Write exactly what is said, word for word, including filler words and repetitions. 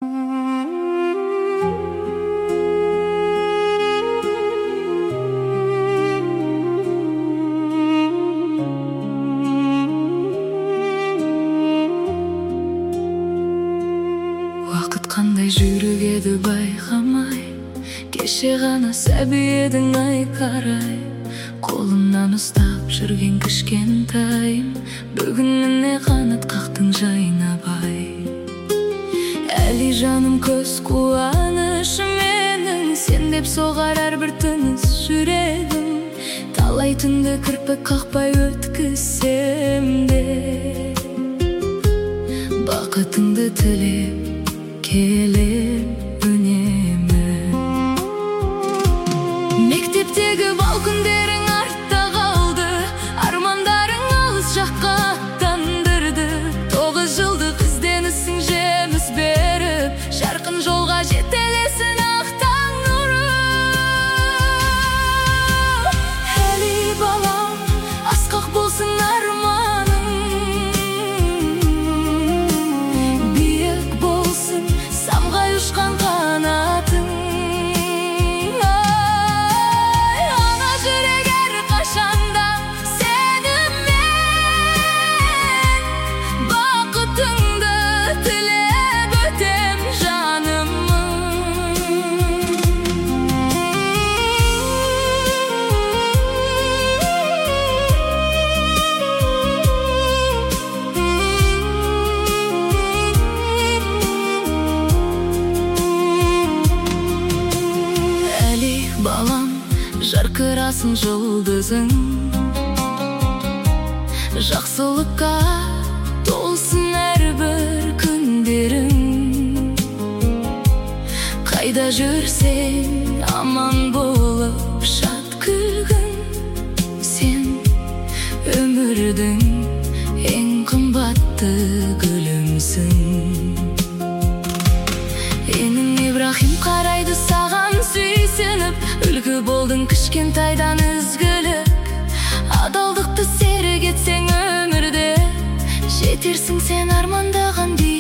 Вакыт кандай жүрүк эди байкамай, кеше гана сәби эдиң ай карай. Колумнан устап жүрген кичкентайым, бүгүн эмне канат кактың жайнабай. Әли жаным көз кубанышы менің, сен деп согар ар бир тыныс жүрегим. Талай түндө кирпик какпай өткүзсем де, бакытыңды тилеп келем үнемі. Мектептегі бал күндерің артта қалды, армандарың алыс жаққа аттандырды. Тоғыз жылдық ізденісің жеміс беріп, жарқын жолға жетелесін ақ таң нұры. Әли балам, асқақ болсын арманың, биік болсын самғай ұшқан қанатың. Балам, жарқырасың жұлдызың, жақсылыққа толсын әрбір күндерің. Қайда жүрсең аман болып шат күлгін, сен өмірдің ең қымбатты гүлімсің. Енің Ибрахим қарайды саған сүйсініп, үлгі болдың кішкентайдан ізгілік. Адалдықты серік етсең өмірде, жетерсің сен армандаған